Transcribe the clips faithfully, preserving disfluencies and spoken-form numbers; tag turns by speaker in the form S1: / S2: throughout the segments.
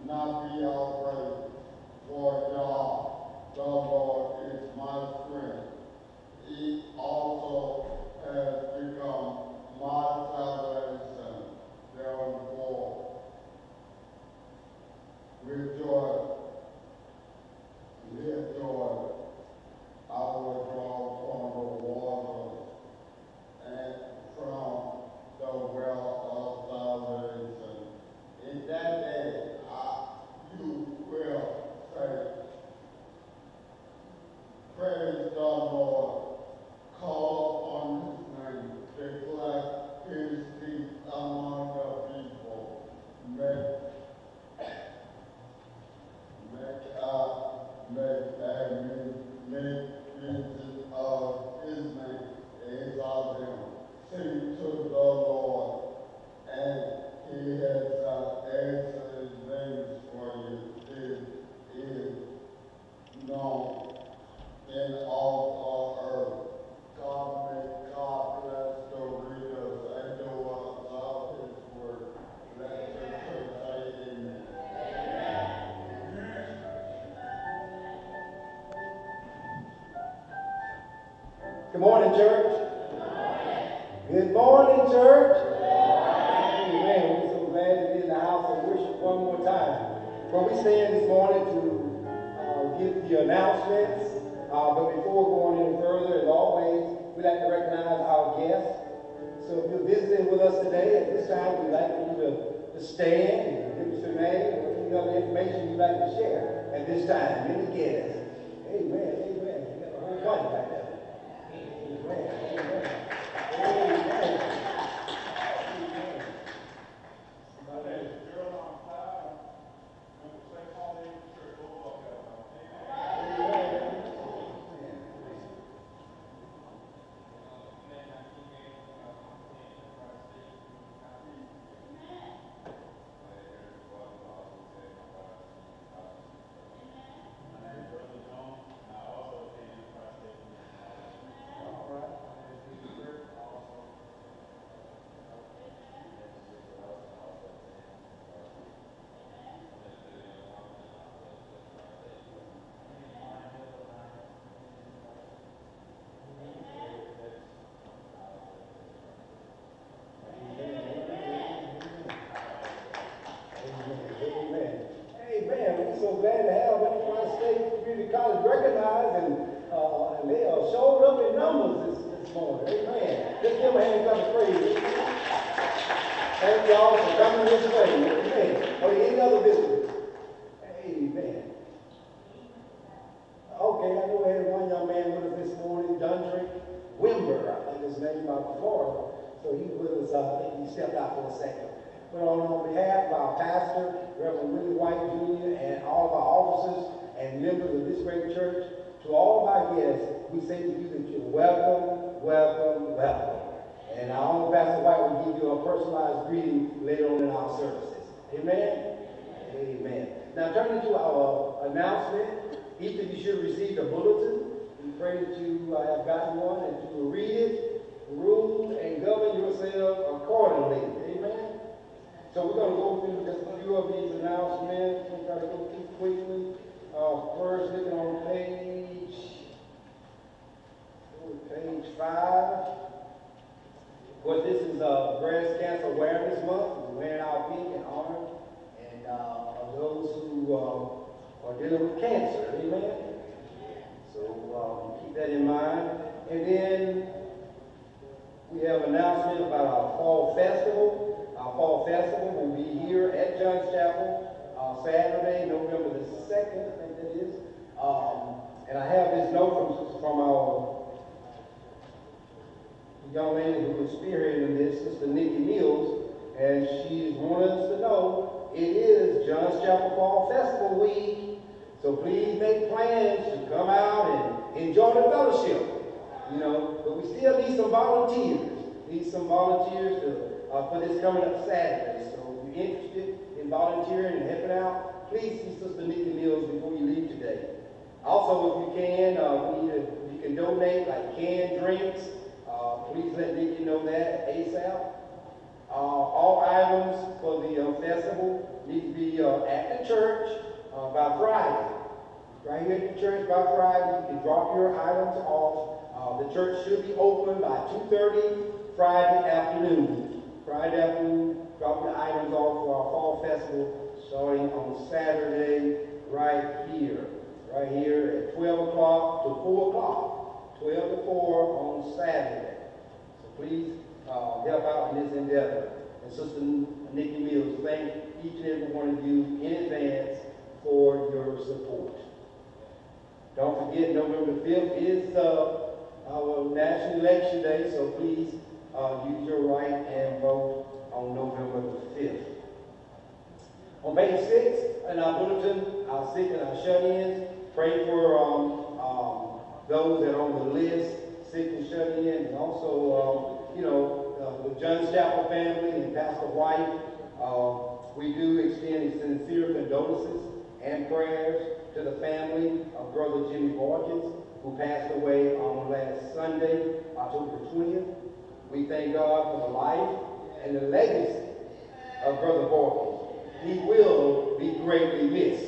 S1: not be afraid, for God, the Lord, is my strength. He also has become my salvation. Therefore, rejoice, rejoice. I will draw from the waters and from the well of salvation. In that day, I, you will say, praise the Lord, call on his name, declare his deeds among the people, make, make, uh, make, and make mention of his name, exalt him, sing to the Lord, and he has uh, answered names for you. It is known in all the earth. God may God bless the readers and doers of his word. Let the church say amen.
S2: Good morning, church. Good morning, church. Amen. We're so glad to be in the house of worship one more time. Well, we stand this morning to uh, give the announcements. Uh, but before going any further, as always, we'd like to recognize our guests. So if you're visiting with us today, at this time, we'd like for you to, to stand and give us your name or any other information you'd like to share at this time. Any guests? Amen. Amen. You got a whole bunch back there. Amen. Amen. Amen. Now, turning to our announcement, each of you should receive a bulletin. We pray that you uh, have gotten one and you will read it, rule, and govern yourself accordingly. Amen. So we're going to go through just a few of these announcements. We'll try to go through quickly. Uh, first, looking on page, page five. Of course, this is uh, Breast Cancer Awareness Month. We're wearing our pink and orange. And uh, of those who uh, are dealing with cancer, amen? So um, keep that in mind. And then we have an announcement about our fall festival. Our fall festival will be here at John's Chapel uh, Saturday, November the second, I think that is. Um, and I have this note from, from our young lady who was spearheading this, Sister Nikki Mills, and she wanted us to know it is John's Chapel Fall Festival Week, so please make plans to come out and enjoy the fellowship, you know. But we still need some volunteers, need some volunteers to, uh, for this coming up Saturday. So if you're interested in volunteering and helping out, please see Sister Nikki Mills before you leave today. Also, if you can, uh, we need to, you can donate like canned drinks. Uh, please let Nikki know that ASAP. Uh, all items for the uh, festival need to be uh, at the church uh, by Friday. Right here at the church by Friday, you can drop your items off. Uh, the church should be open by two thirty Friday afternoon. Friday afternoon, drop your items off for our fall festival starting on Saturday right here. Right here at twelve o'clock to four o'clock. twelve to four on Saturday. So please uh, help out in this endeavor. And Sister Nikki Mills, thank each and every one of you in advance for your support. Don't forget, November fifth is uh, our National Election Day, so please uh, use your right and vote on November the fifth. On page six in our bulletin, our sick and our shut-ins, pray for um, um, those that are on the list, sick and shut-in, and also, um, you know, uh, the Johns Chapel family and Pastor White. Uh, we do extend sincere condolences and prayers to the family of Brother Jimmy Borges, who passed away on last Sunday, October twentieth. We thank God for the life and the legacy of Brother Borges. He will be greatly missed.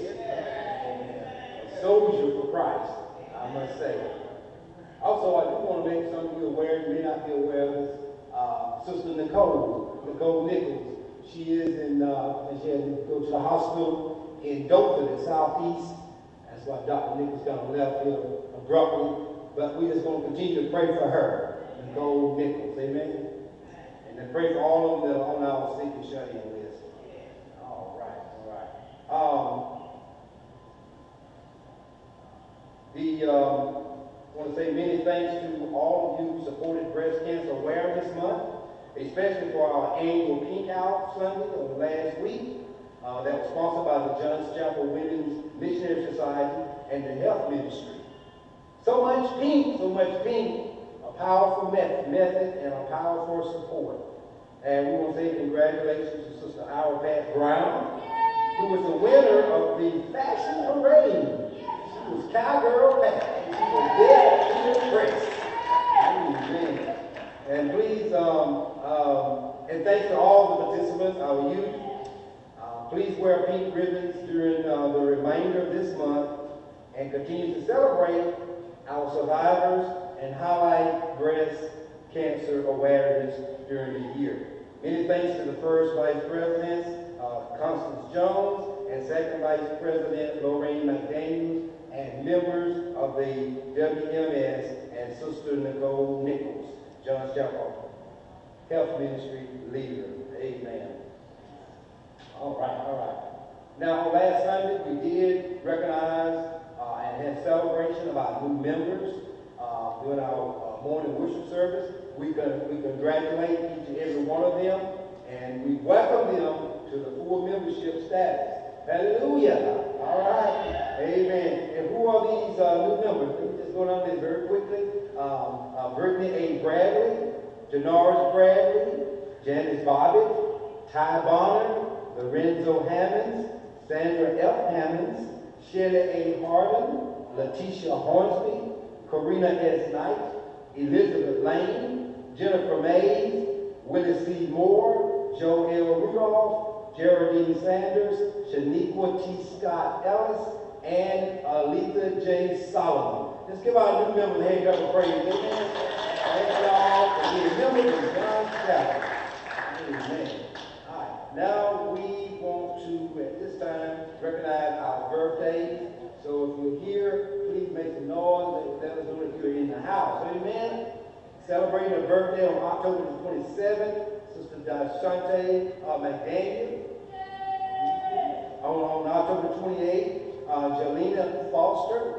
S2: A soldier for Christ, I must say. Also, I do want to make some of you aware, you may not be aware of this, uh, Sister Nicole, Nicole Nichols. She is in, uh, and she had to go to the hospital in Dothan, in Southeast. That's why Doctor Nichols kind of left here abruptly. But we just want to continue to pray for her, Nicole Nichols, amen? And then pray for all of them that are on our sick and shut-in list. All right, all right. Um, the, um, I want to say many thanks to all of you who supported Breast Cancer Awareness Month, especially for our annual Pink Out Sunday of last week. Uh, that was sponsored by the Johns Chapel Women's Missionary Society and the Health Ministry. So much pink, so much pink, a powerful method, method and a powerful support. And we want to say congratulations to Sister Ira Pat Brown, who was the winner of the fashion parade. She was Cowgirl Pat. She was there to impress. Amen. And please, um, um, and thanks to all the participants, our youth. Uh, please wear pink ribbons during uh, the remainder of this month and continue to celebrate our survivors and highlight breast cancer awareness during the year. Many thanks to the first Vice President, uh, Constance Jones, and Second Vice President, Lorraine McDaniels, and members of the W M S and Sister Nicole Nichols, Johns Chapel Health Ministry leader. Amen. All right, all right. Now, last Sunday, we did recognize uh, and had celebration of our new members uh, during our uh, morning worship service. We, con we congratulate each and every one of them, and we welcome them to the full membership status. Hallelujah. All right. Amen. And who are these uh, new members? Let me just go down this very quickly. Um, uh, Brittany A. Bradley, Janoris Bradley, Janice Bobbitt, Ty Bonner, Lorenzo Hammonds, Sandra F. Hammonds, Shelley A. Harden, Letitia Hornsby, Karina S. Knight, Elizabeth Lane, Jennifer Mays, Willie C. Moore, Joe L. Rudolph, Geraldine Sanders, Shaniqua T. Scott Ellis, and Aletha J. Solomon. Let's give our new members a hand up of praise. Amen. Thank y'all for being members of Johns Chapel. Amen. All right. Now we want to, at this time, recognize our birthdays. So if you're here, please make some noise. Let us know if you're in the house. Amen. Celebrating a birthday on October the twenty-seventh, Sister Dashante uh, McDaniel. On, on October twenty-eighth, uh, Jelena Foster.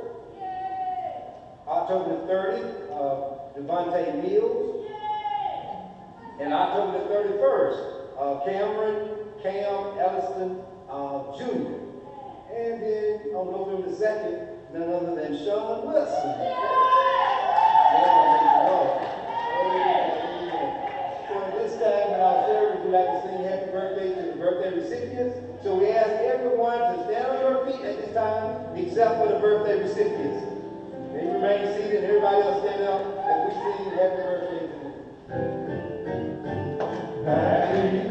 S2: October the thirtieth, uh, Devontae Mills. And October the thirty-first, uh, Cameron Cam Elliston uh, Junior And then on November the second, none other than Sean Wilson. So at this time in our service, we'd like to sing happy birthday to the birthday recipients. So we ask everyone to stand on your feet at this time, except for the birthday recipients. They remain seated, and everybody else stand up as we sing happy birthday to them. Happy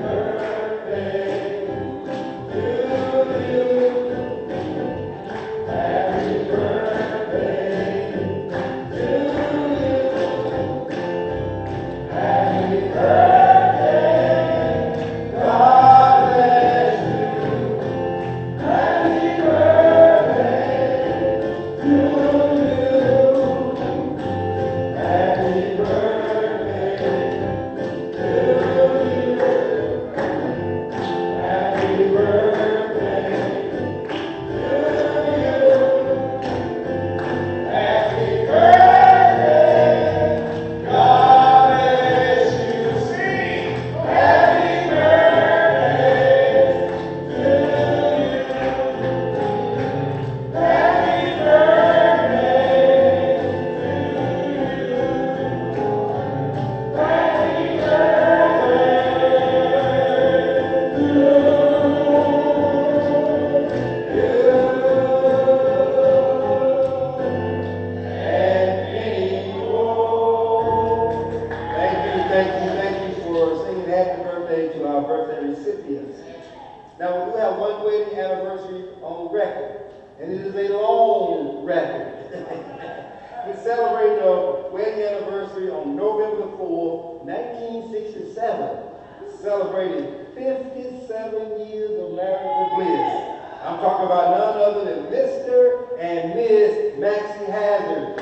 S2: record, and it is a long record. We celebrate the wedding anniversary on November the fourth, nineteen sixty-seven, celebrating fifty-seven years of marital bliss. I'm talking about none other than Mister and Miss Maxie Hazard.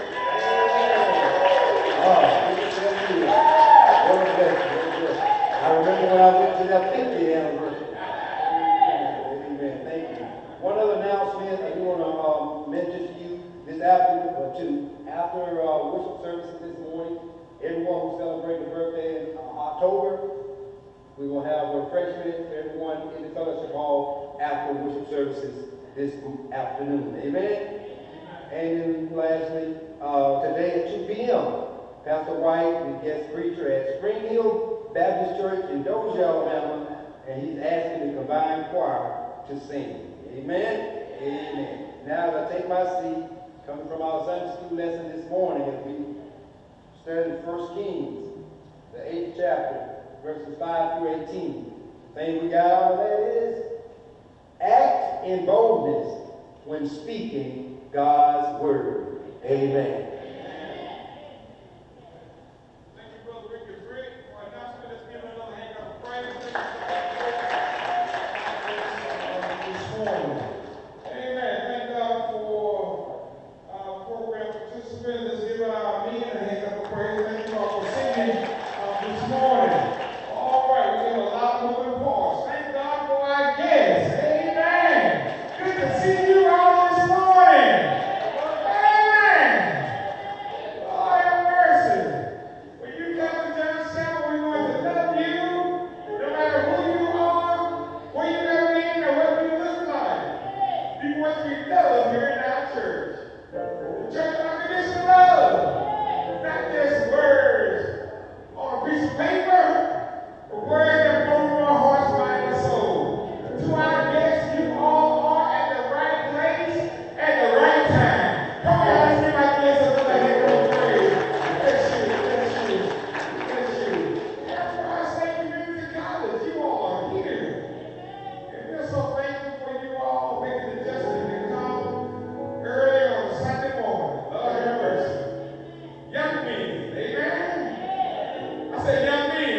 S2: Oh, fifty-seven years. What a blessing, what a blessing. I remember when I went to that fiftieth anniversary. Amen. Thank you. One other announcement I do want to um, mention to you this afternoon, or to after uh, worship services this morning. Everyone who celebrated the birthday in uh, October, we will have refreshments for everyone in the fellowship hall after worship services this afternoon. Amen. And then lastly, uh, today at two p m, Pastor White, the guest preacher at Spring Hill Baptist Church in Dozier, Alabama, and he's asking the combined choir to sing. Amen. Amen. Now as I take my seat, coming from our Sunday school lesson this morning, as we studied First Kings, the eighth chapter, verses five through eighteen. The thing we got out of that is, act in boldness when speaking God's word. Amen.
S3: Thank you, Brother Rick and Rick, for our announcement. Let's give him another hand of praise. This morning. Amen. Thank God for our program participants. Let's give our men a hand of praise. Thank you all for singing uh, this morning. All right, we have a lot of moving parts. Thank God for our guests. Amen. Good to see you all this morning. Amen. Lord have mercy. When you come to John seven, we want to love you, no matter who you are, where you have been, or what you look like. We want to be loved here in our church. The church of unconditional love. Not just words on a piece of paper, but words that flow from our hearts, mind, and soul. To our guests, you all are at the right place at the right time. Come on, let's give our guests another hand of praise. Bless you, bless you, bless you. After our Saint Community College, you all are here. And we're so thankful for you all making the adjustment to come early on a Sunday morning. Lord have mercy. Young men, amen? I said young men.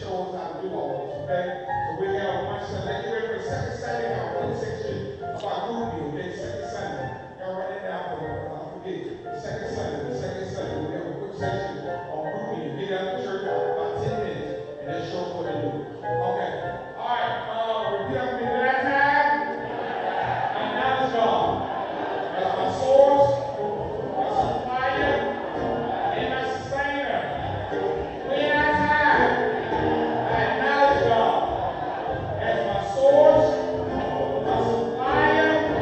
S3: show us how to do all this, okay? So we have one Sunday. Get ready for the second Sunday. We have one section about grouping, okay? Second Sunday. Y'all write that down for me, because I forget. The second Sunday, the second Sunday, we have a quick section on grouping. Get out of the church out about ten minutes, and then show us what to do. Okay. All right. Uh, repeat after me. Last time. Acknowledge God as my source, my supplier, and my sustainer. When I time, I acknowledge God as my source, my supplier,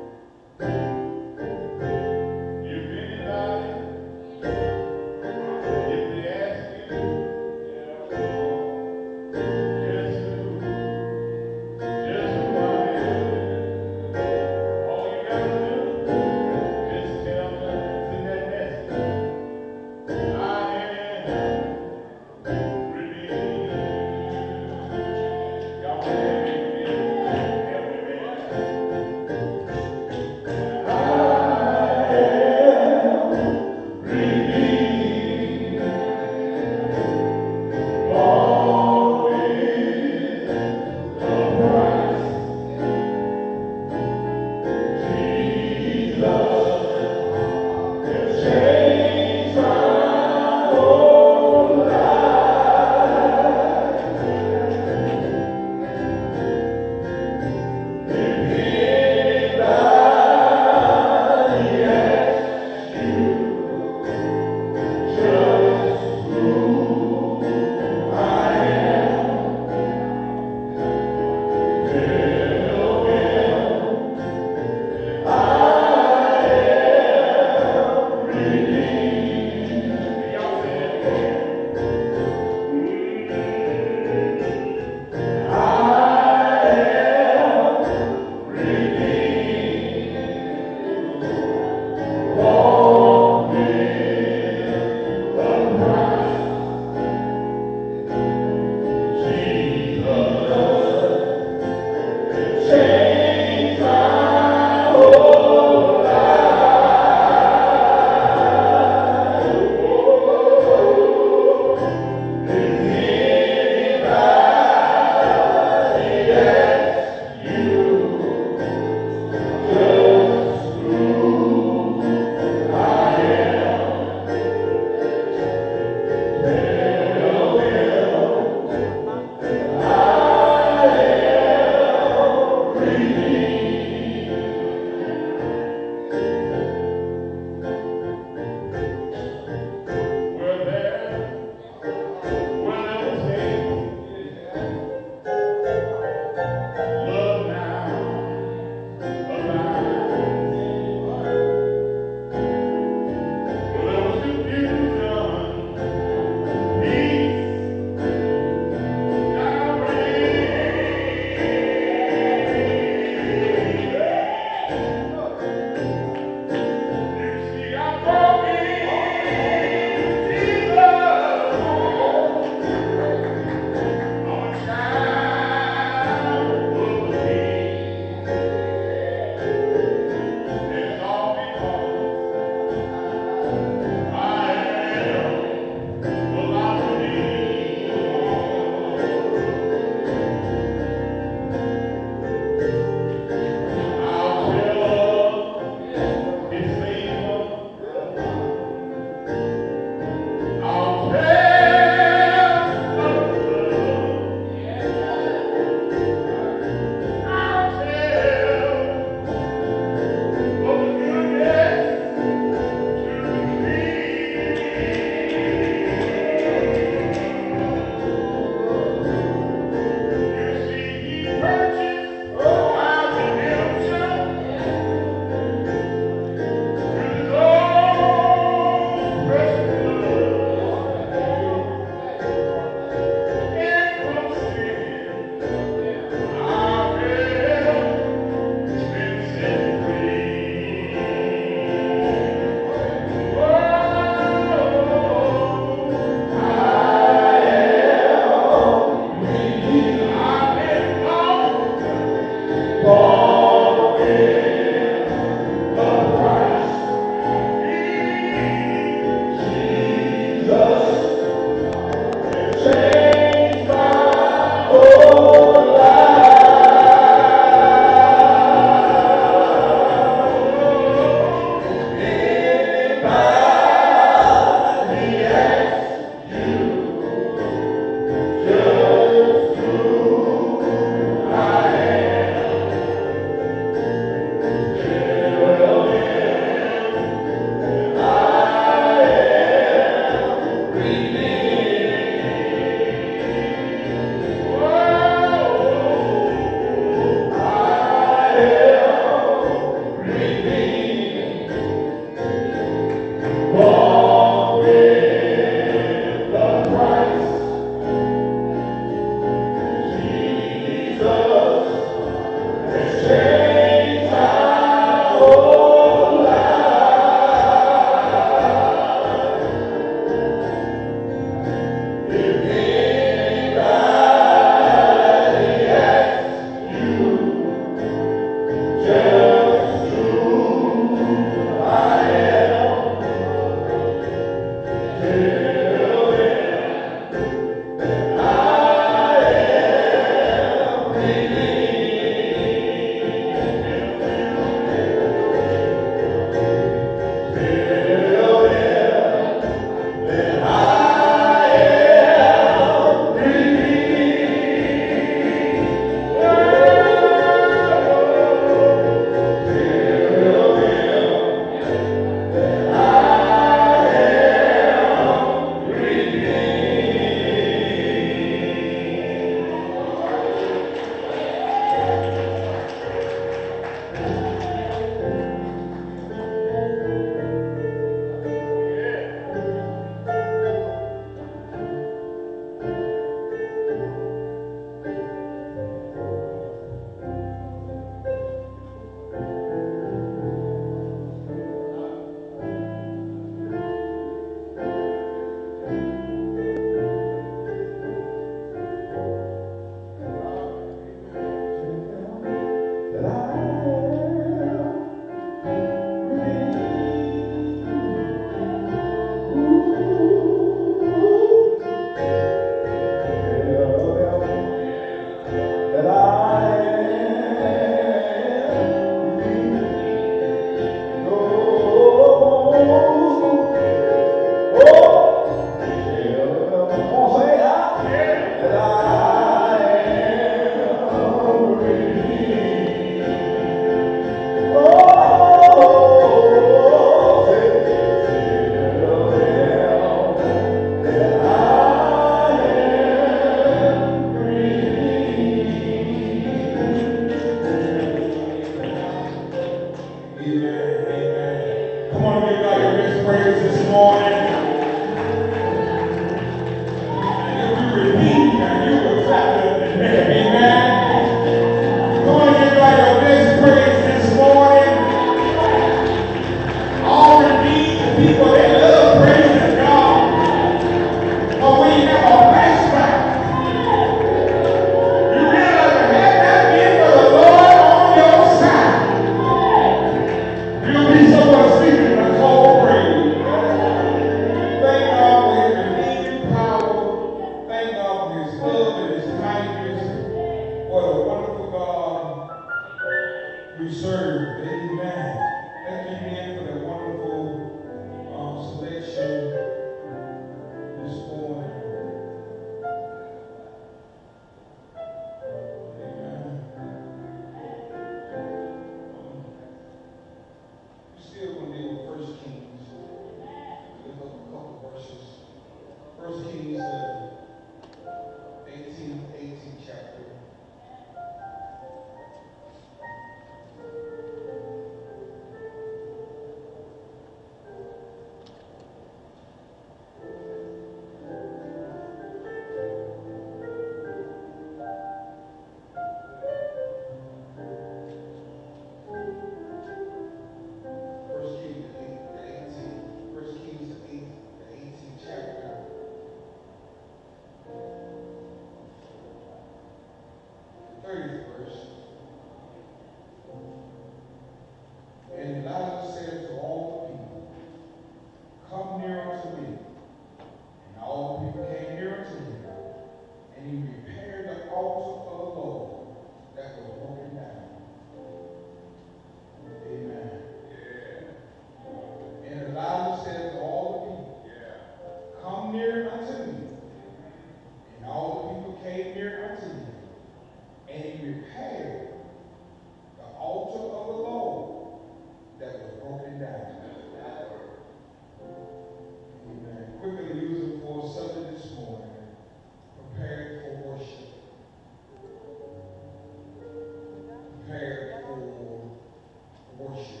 S3: prepared for worship.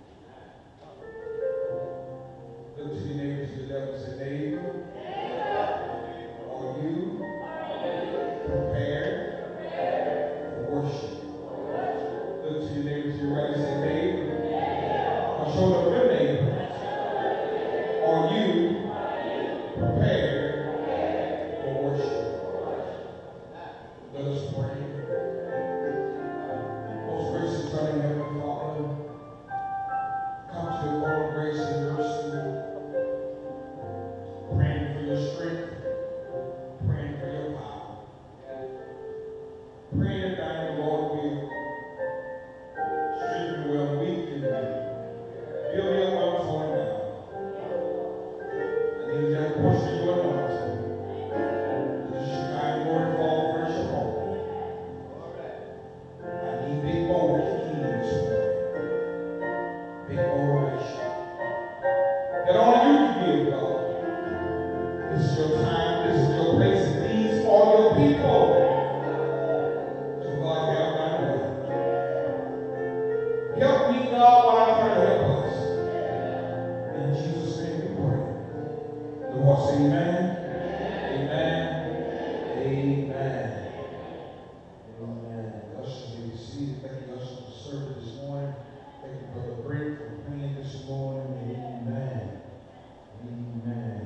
S3: Look to your neighbor, to the left, and say, neighbor, are you prepared for worship? Look to your neighbor, to your right, and say, neighbor, or shoulder of your neighbor, are you prepared for worship? Let us pray. Most gracious, turning Heavenly Father, come to your throne of grace and mercy, praying for your strength, praying for your power, praying that thine the Lord will strengthen well weak in me. Build me up where I'm torn down. I need that portion of your anointing. That you should kind Lord fall fresh upon me. I need big bold key this morning. Big motivation. That only you can give, God. This is your time, this is your place, and these are your people. So God, help thy way. Help me, God, while I pray, help us. In Jesus' name we pray. The Lord say amen. Amen. Amen. Amen. Ushers, you be seated. Thank you, ushers, for serving this morning. Thank you, Brother Brent, for praying this morning. Amen. Amen.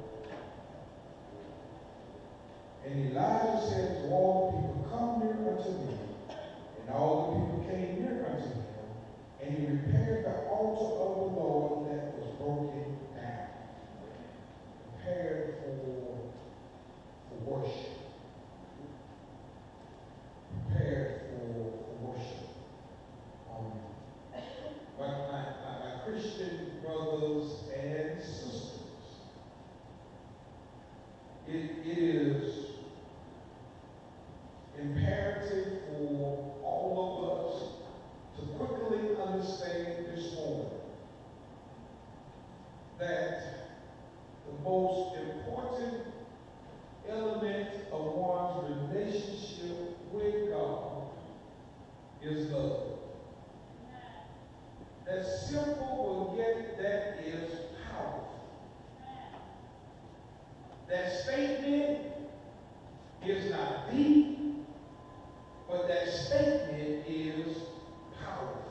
S3: And Elijah said to all the people, come near unto me. And all the people came near unto him. And he repaired the altar of the Lord that was broken down. Prepared for, for worship. Prepared for, for worship. Um, my, my, my, my Christian brothers and sisters, it, it is imperative for all of us to quickly understand this morning that the most important element of one's relationship with God is love. That simple, but yet that is powerful. That statement is not deep, but that statement is powerful.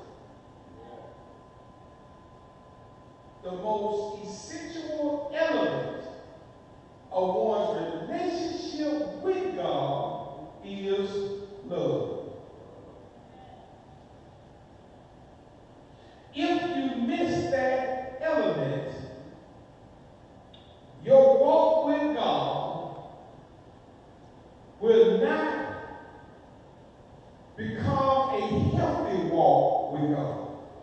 S3: The most essential element of one's relationship with God is love. If you miss that element, your walk with God will not become a healthy walk with God.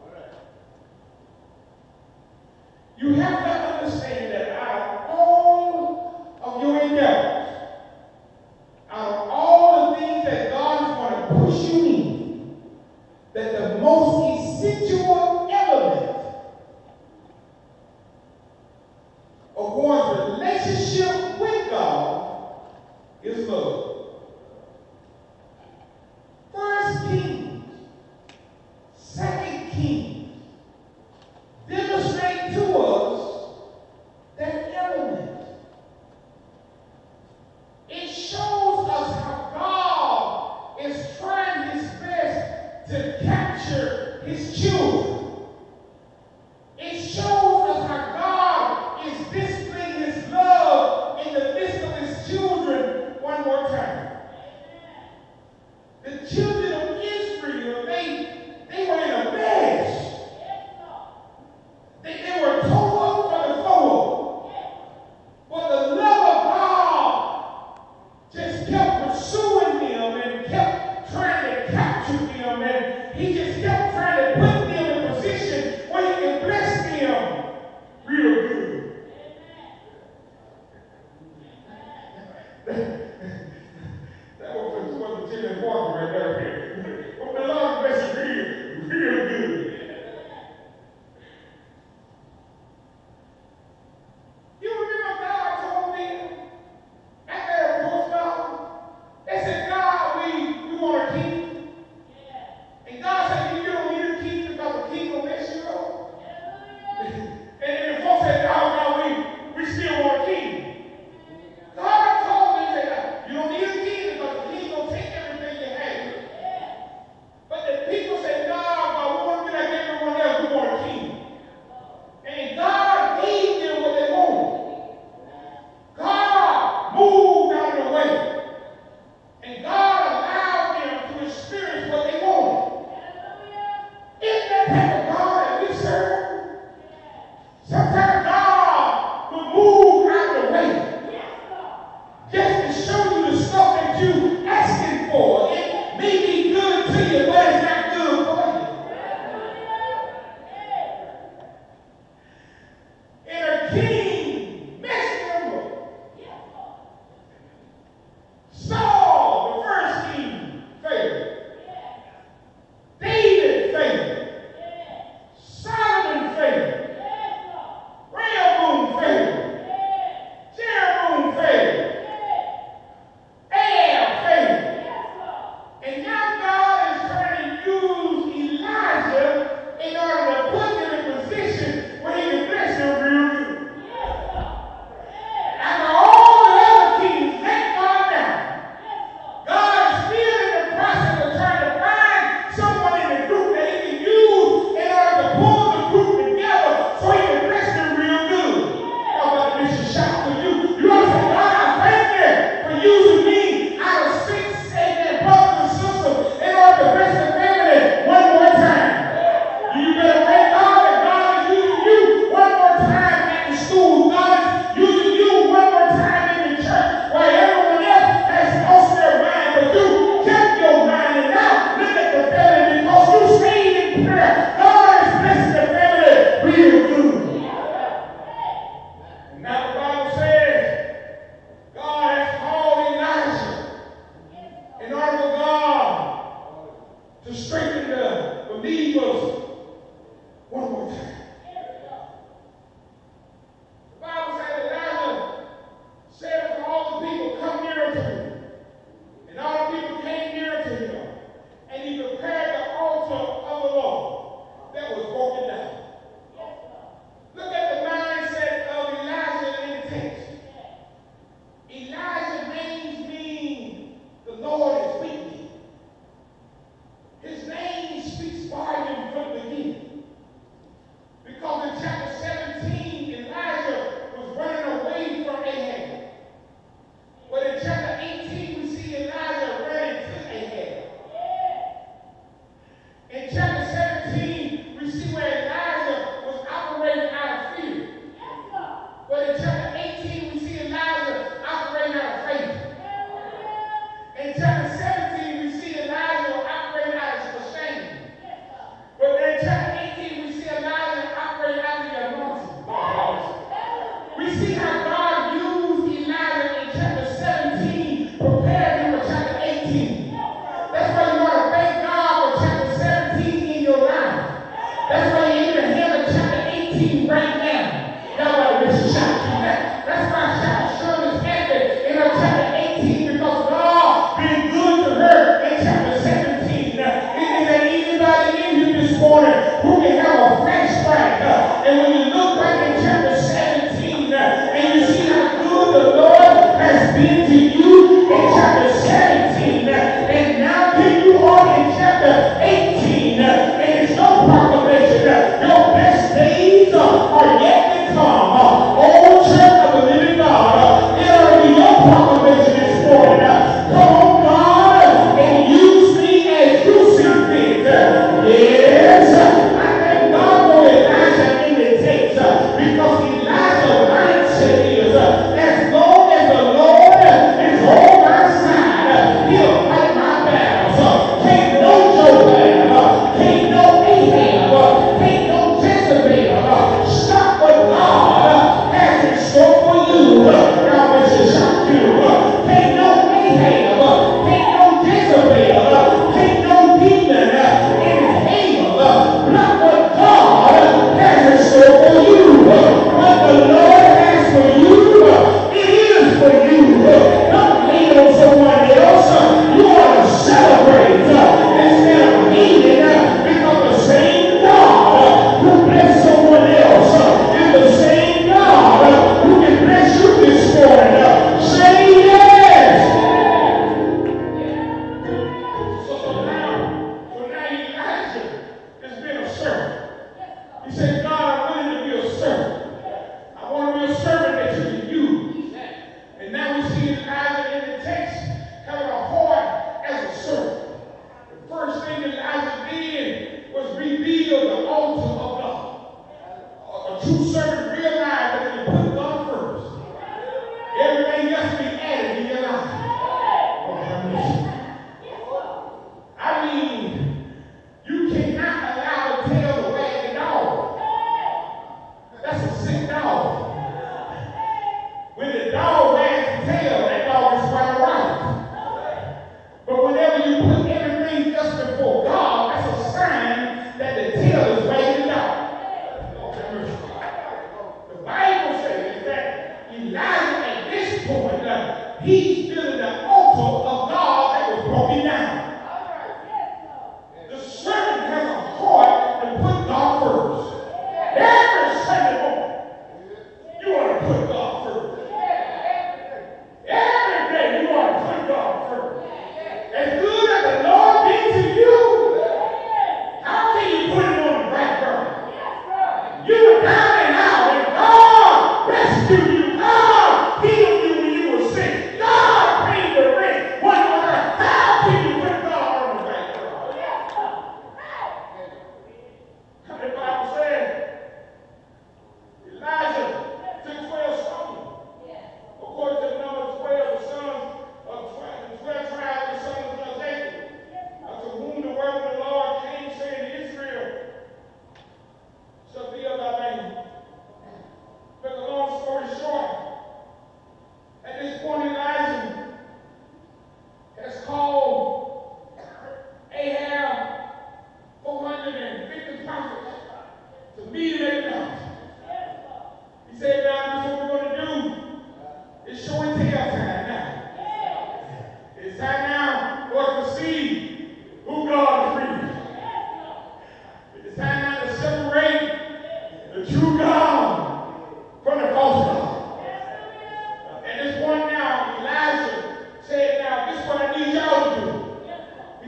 S3: You have to understand that out of all of your endeavors, out of all the things that God is going to push you in, that the most essential element of one's relationship with God is love. First Kings, Second Kings demonstrate to us that element. It shows us how God is trying his best to capture his children. It shows us how God is displaying his love in the midst of his children one more time. The children of Israel, they, they were in a mess. They, they were tore up from the floor. But the love of God just kept pursuing them and kept trying to capture them. And he just kept trying to put them in a position where he can bless them real good. That was what the Tim and Walker right there. But the Lord bless you real, real good. You remember God told them after they approached God? They said, God, we, we want a king. And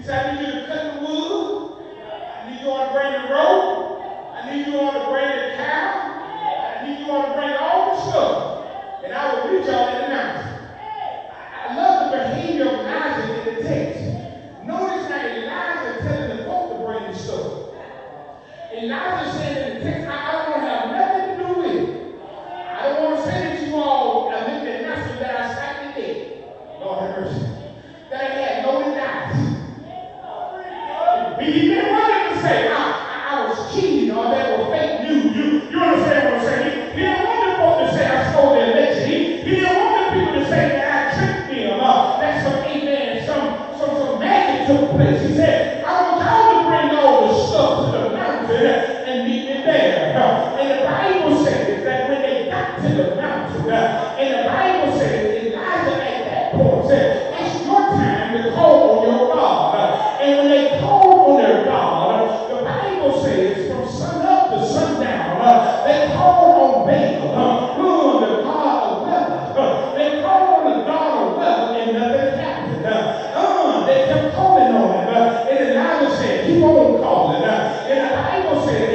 S3: He said, I need you to cut the wood. I need you all to bring the rope. I need you all to bring the cow. I need you all to bring all the stuff. And I will meet y'all in the mountain. I love the behavior of Elijah in the text. Notice that Elijah telling the folk to bring the stuff. Elijah said in the text, I, I don't want to have nothing to do with it. I don't want to say that you all are living in nothing that I slightly did. Lord have mercy. That I had no desires. He didn't want them to say, I, I, I was cheating or that was fake news. You, you understand what I'm saying? He didn't want the folk to say I stole their election. He, he didn't want the people to say that I tricked them. Uh, that's some amen, some, some, some magic took place. He said, I want y'all to bring all the stuff to the mountain and meet me there. Uh, and the Bible says that when they got to the mountain, uh, and the Bible says Elijah at that point said, it's your time to call on your God. Uh, and when they called on their God, uh, the Bible says from sun up to sundown, uh, they called on Baal, uh, who the God of weather. Uh, they called on the God of weather and nothing happened. Uh, uh, they kept calling on him. Uh, and Elijah said, keep on calling. Uh, and the Bible said,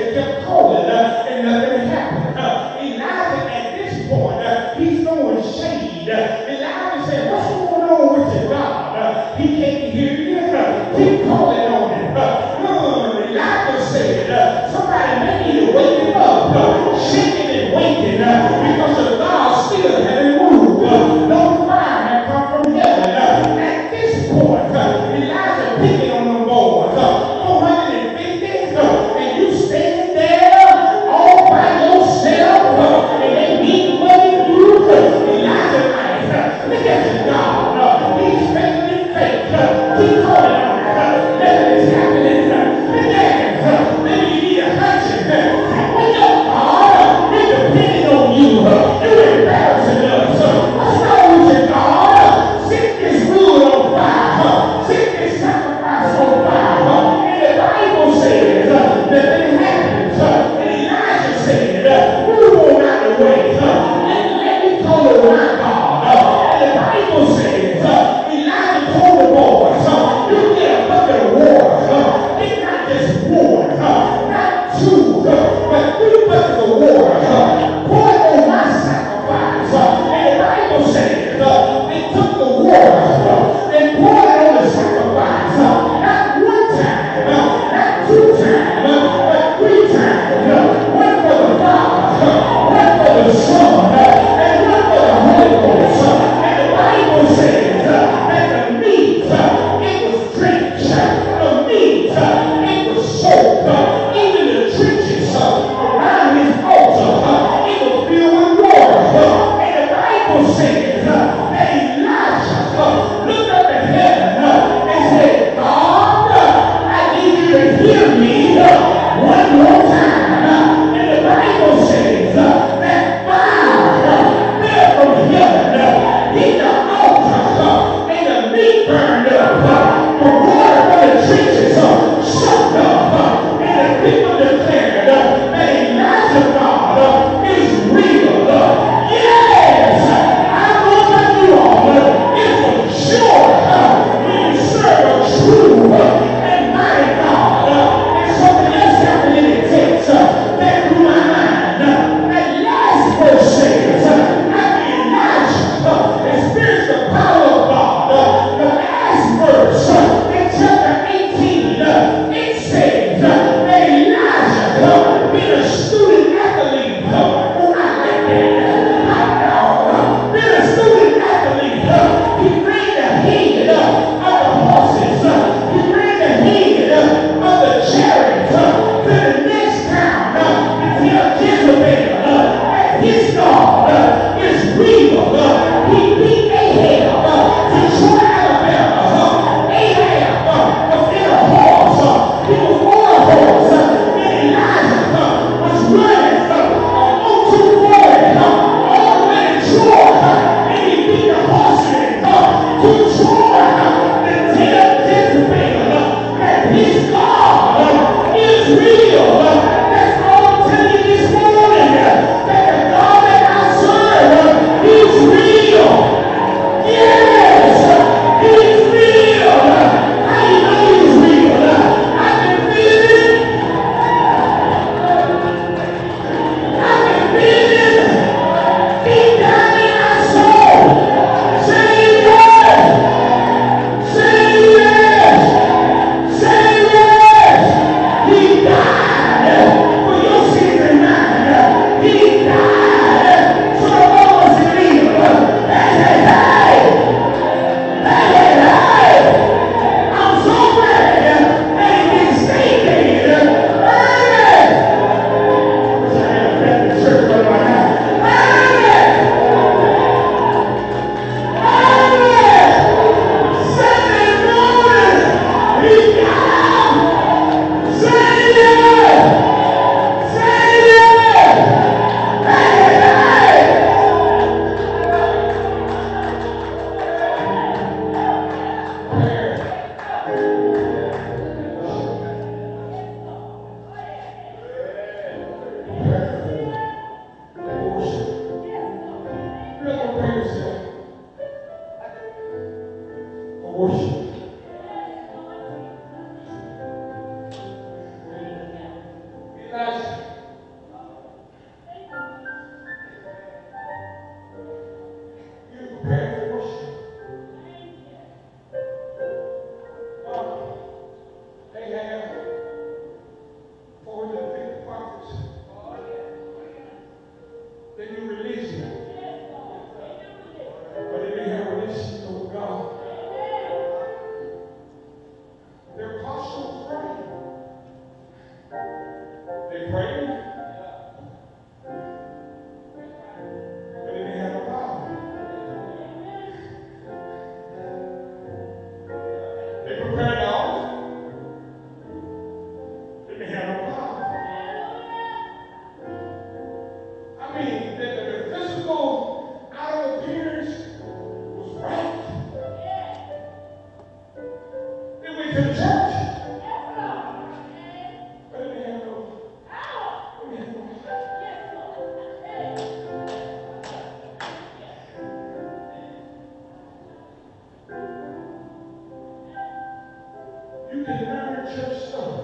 S3: can learn church stuff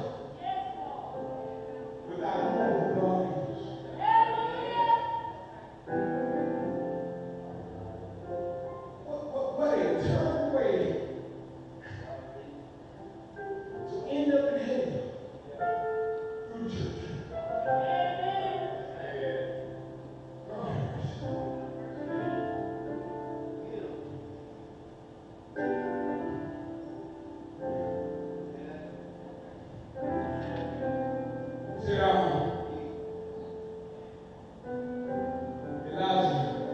S3: without knowing who God is. What, what, what a terrible way to end up in hell through church. Sit down. Elijah.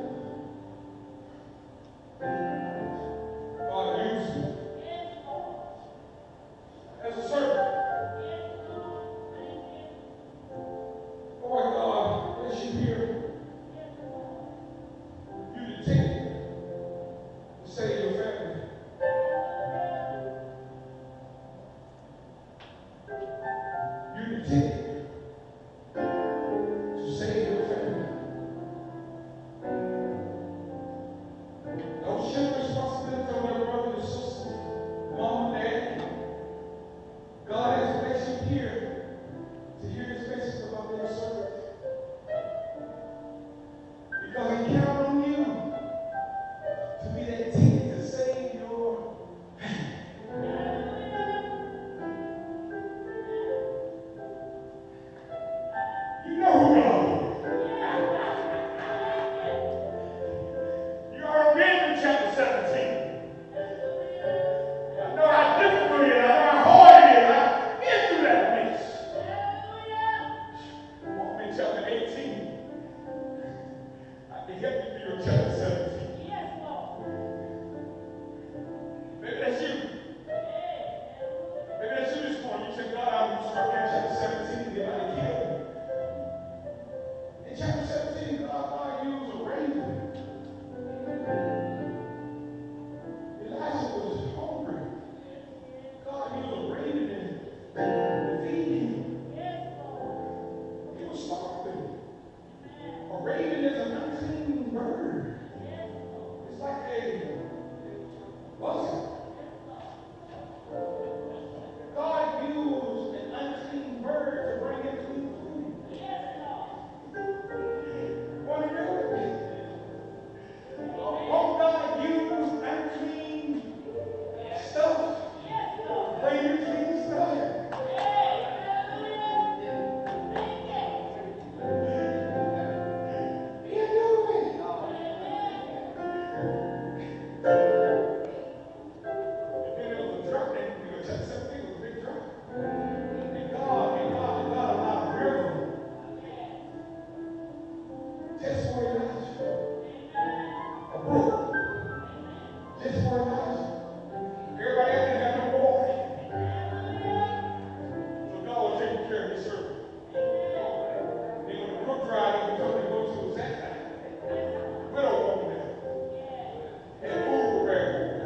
S3: God used him as a servant. Boy, God, as you hear, you to take it to save your family. You to take it to save your family. Don't share responsibility on your brother and sister, mom and dad. God has placed you here to hear His message about being a servant. Because He counted on you to be that ticket to save your family. You know who God is. You are reading chapter seventeen. I know how difficult it is. I know how hard it is. I've been through that mess. Walk in chapter eighteen. I can help you through your chapter seventeen. Maybe that's you. Maybe that's you this morning. You say, God, I'm stuck in chapter seventeen. They're about to kill me. In chapter seventeen, God, God used a raven. Elijah was hungry. God used a raven to feed him. He was starving. A raven is an unclean bird. It's like a buzzard. God used an unclean bird to bring him clean food. Want to know with me? Won't God use unclean stuff to bring you clean stuff? He'll do it. And then there was a drought. You know, chapter seventeen was a big drought. And God, and God, and God allowed a river just for Elijah. A brook just for Elijah. Everybody else didn't have no water. So God was taking care of his servant. Then when the brook dried up, he told him to go to his that widow woman there. And food prepared.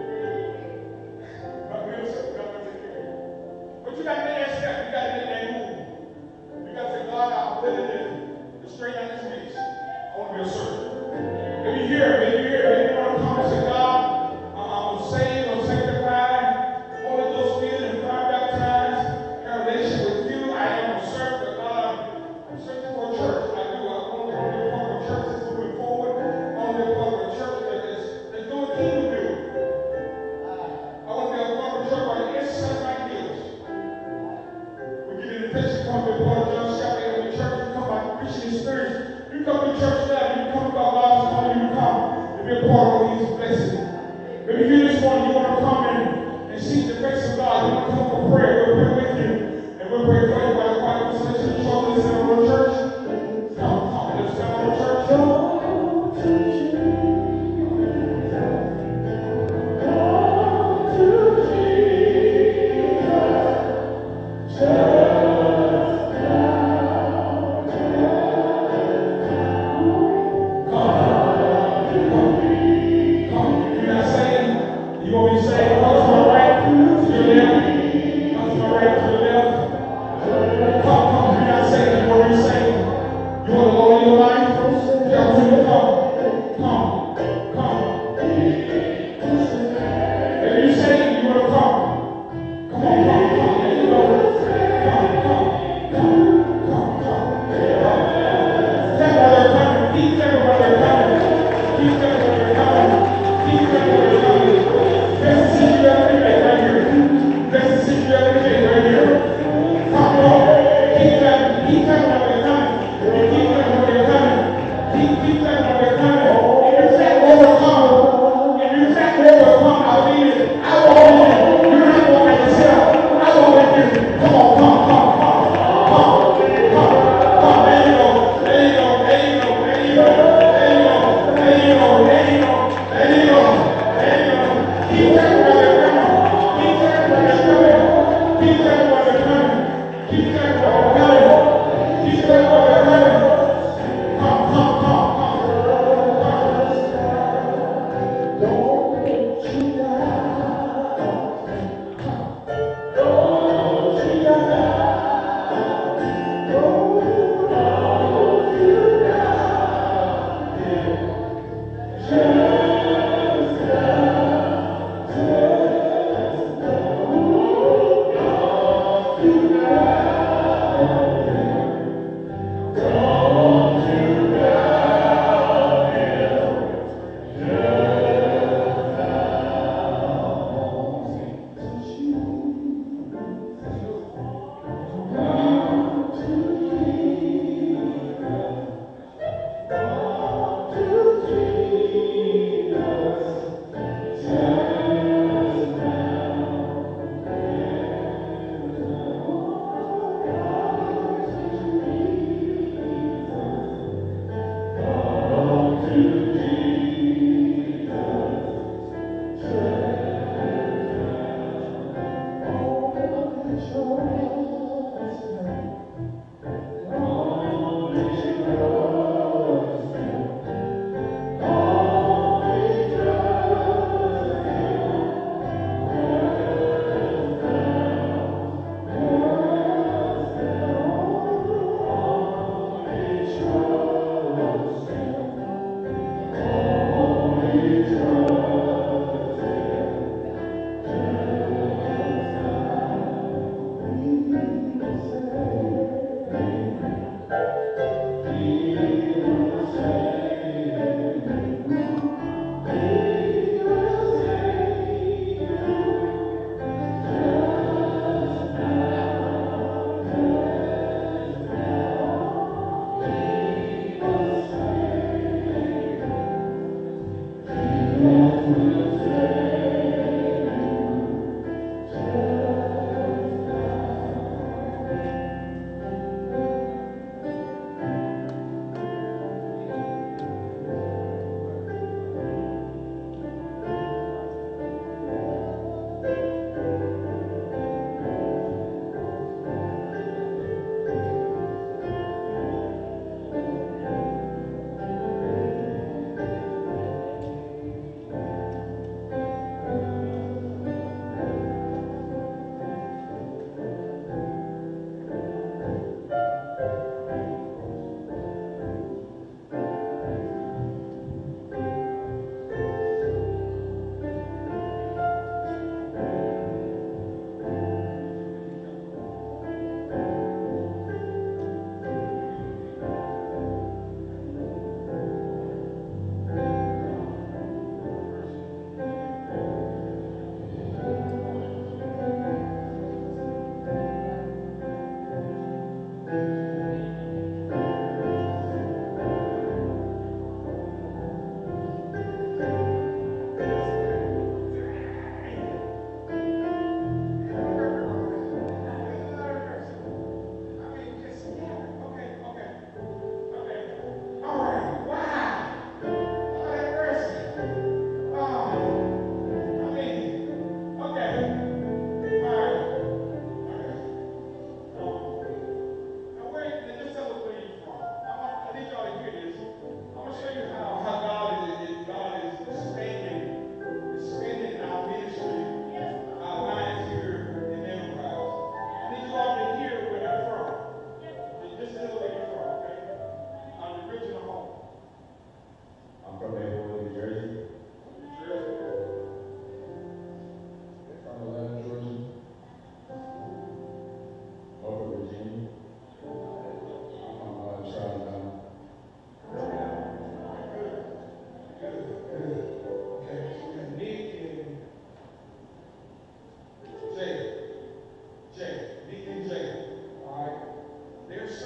S3: But we don't serve God to take care of it. But you got to make that step. You got to make that move. You got to say, God, I'm willing to, to straighten out this mess. I want to be a servant. Maybe here, maybe here, maybe you want to come and say, God, I'm saved, I'm sanctified, Holy Ghost filled and fire baptized, have a relationship with you. I am a servant, but God, I'm searching for a church. I do. I want to be a part of a church that's moving forward. I want to be a part of a church that is that's doing kingdom building. I want to be a part of a church where the inside like this. We get an invitation to come to a part of John Chapter in the church. You come by preaching experience. You come to church now, you come about God's calling you to come to be a part of His blessing. Maybe you this morning, you want to come in and seek the face of God. You want to come for prayer. We'll pray with you. And we'll pray for you by the Bible. So let's just show this in our church. Come, come, let's come to church. Just Keep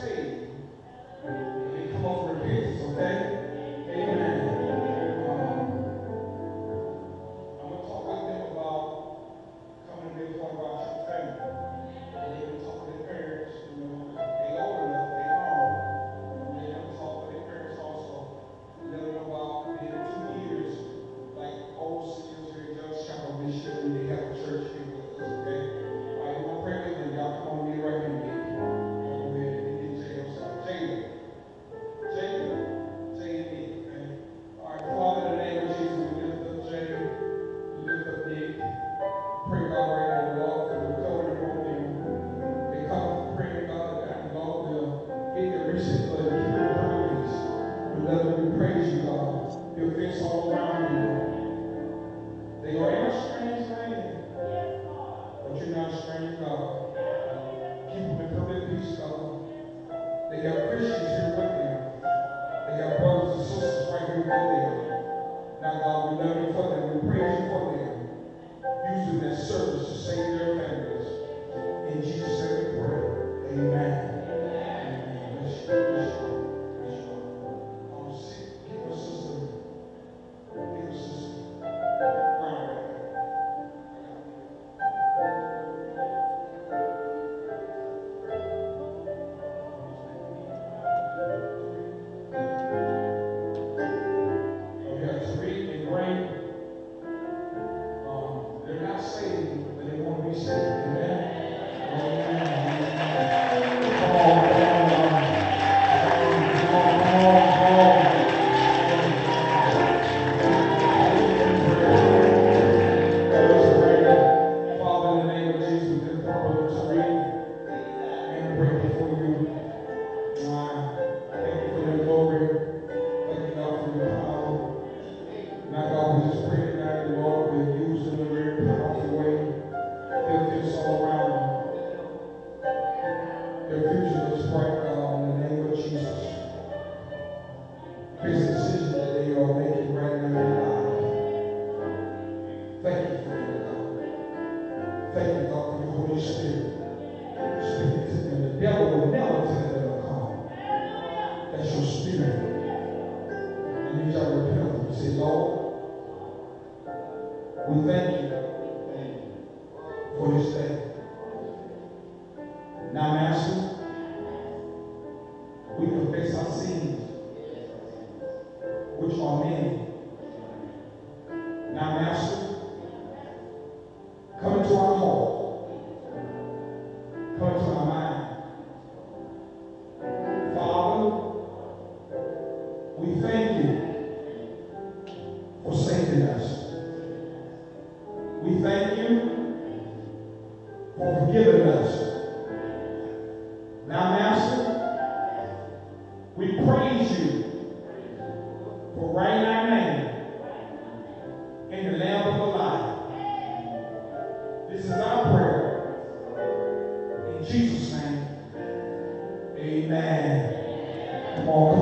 S3: saved, they come up with repentance, okay? Amen. Um, I'm going to talk with them about coming to be a part of our church family. And they can talk with their parents, you know, they old enough, they grown. And they can talk with their parents also. Let them know about being two years, like overseers here at Judge Chapel this year, and they have a church here with us, okay? All right, we're going to pray with them. Y'all come on me right here. Come here and get Jay outside. Jacob. Jacob. Jay and me, okay? All right, Father, in the name of Jesus, we lift up Jay. We lift up Nick. Pray God right now, Lord, for the covenant on them. They come praying God that Lord will get the recent blood and keep it praise. We love you, we praise you, God. Your face all around you. They are in a strange land, but you're not a strange God. Keep them in perfect peace, God. They got Christians here with them. They got brothers and sisters right here with them. Now, God, we love you for them. We praise you for them. Using their service to save their families. In Jesus' name we pray. Amen. Amen. Let's go. Let's go. Let's go. Um, see, give us sister. Give us sister. Brown right there. Okay, Tariq and Gray. Um, they're not saved, but they want to be saved. Amen. Amen. Come on, come on, come on, come on, come on. Let us pray. Father, in the name of Jesus, we lift up Brother Tariq and pray before you. God, thank you for your glory. Thank you, God, for your power. Now, God, we just pray tonight, the Lord will use them in a very powerful way. He'll this all around them. Their future looks bright, God, in the name of Jesus. This decision that they are making right now in their life. Thank you for it, God. Thank you, God, for your Holy Spirit. Speak to them. The devil will never tell them to come. That's your spirit. I need y'all to repent. You say, Lord, we thank you for this day. Now, Master, we confess our sins, which are many. Now, Master, come into our heart, come into our mind. Father, we thank you for saving us. We thank you for forgiving us. Now, Master, we praise you for writing our name in the Lamb of the life. This is our prayer. In Jesus' name, amen. Come on, come on.